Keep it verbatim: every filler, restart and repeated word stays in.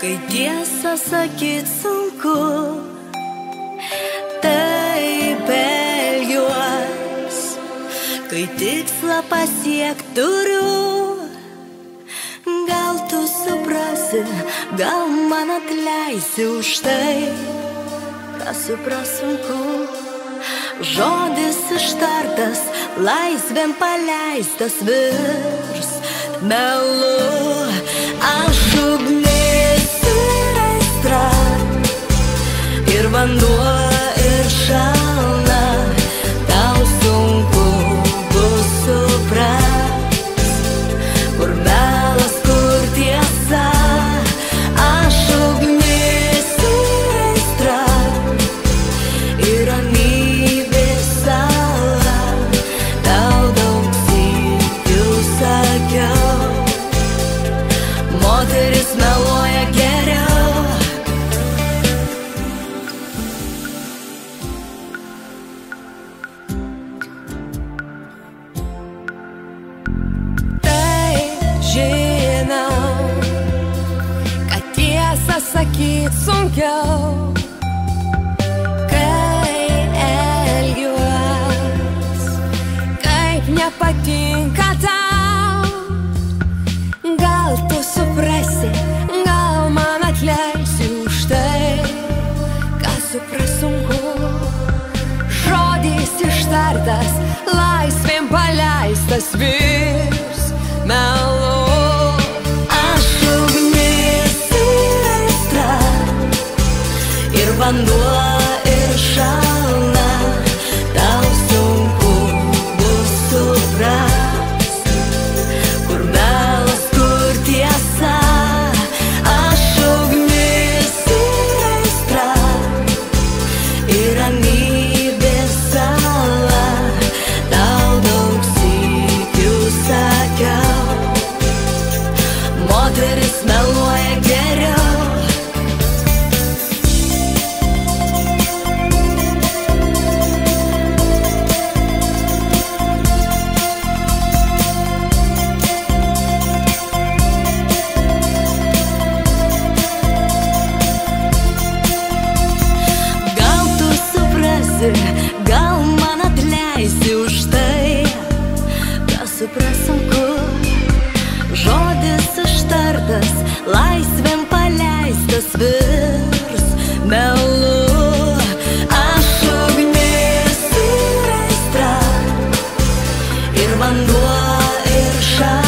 Kai tiesą sakyt sunku, taip elgiuos. Kai tikslą pasiekt turiu, gal tu suprasi, gal man atleisi už tai, ką supras sunku. Žodis ištartas, laisvėn paleistas virs melu. Aš ugnis ir aistra, ir vanduo ir šalna. Tau sunku bus suprast, kur melas, kur tiesa. Aš ugnis ir aistra, ir ramybės sala. Tau daug sykių sakiau, moteris meluoja geriau. Tai žinau, kad tiesą sakyt sunkiau, kai elgiuos, kaip nepatinka tau. Gal tu suprasi, gal man atleisi už tai, ką supras sunku. Žodis ištartas, laisvėn paleistas virs melu. Aš ugnis ir aistra, ir vanduo ir šalna. Tau sunku bus suprast, kur melas, kur tiesa. Aš ugnis ir aistra, ir ramybės sala. Tau daug sykių sakiau, moteris meluoja geriau. Gal tu suprasi, gal man atleisi už tai, ką supras sunku. Žodis ištartas, laisvėn paleistas virs melu. Aš ugnis ir aistra, ir vanduo ir šalna.